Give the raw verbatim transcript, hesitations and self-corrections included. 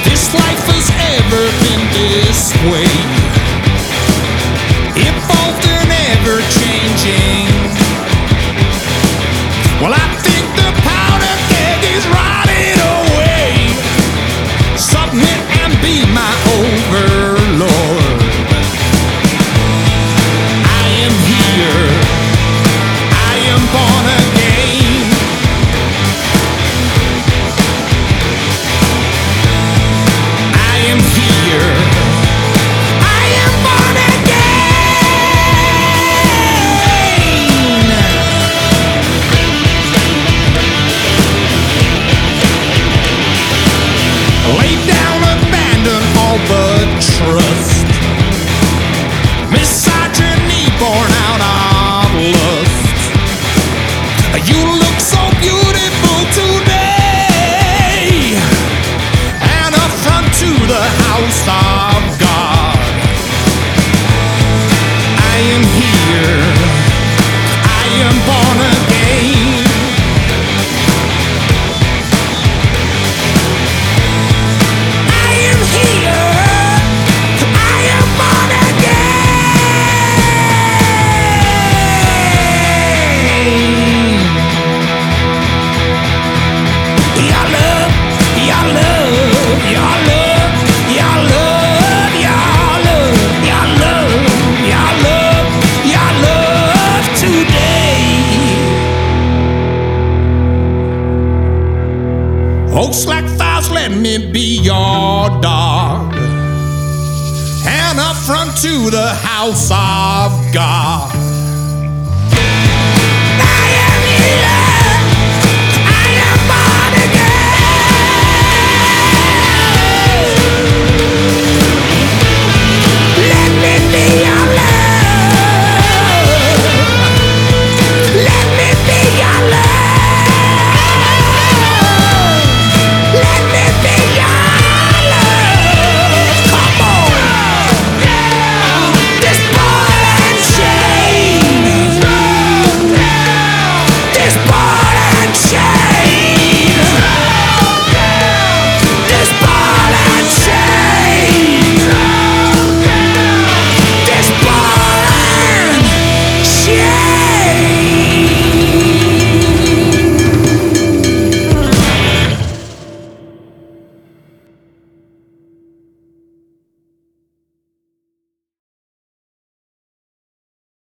this life has ever been this way. Evolved and ever changing. Well, I think the powder keg is rotting away. Submit and be my overlord. I am here. I am born again. I am here. I am born again. Lay down, abandon all but trust. Misogyny born out of lust. You look so beautiful today, an affront to the house of God. I am here. I am born again. I am here. I am born again. Your love, your love, your love, your love, your love, your love, your love, your love today. Oh, slack thighs, let me be your dog, an affront to the house of God.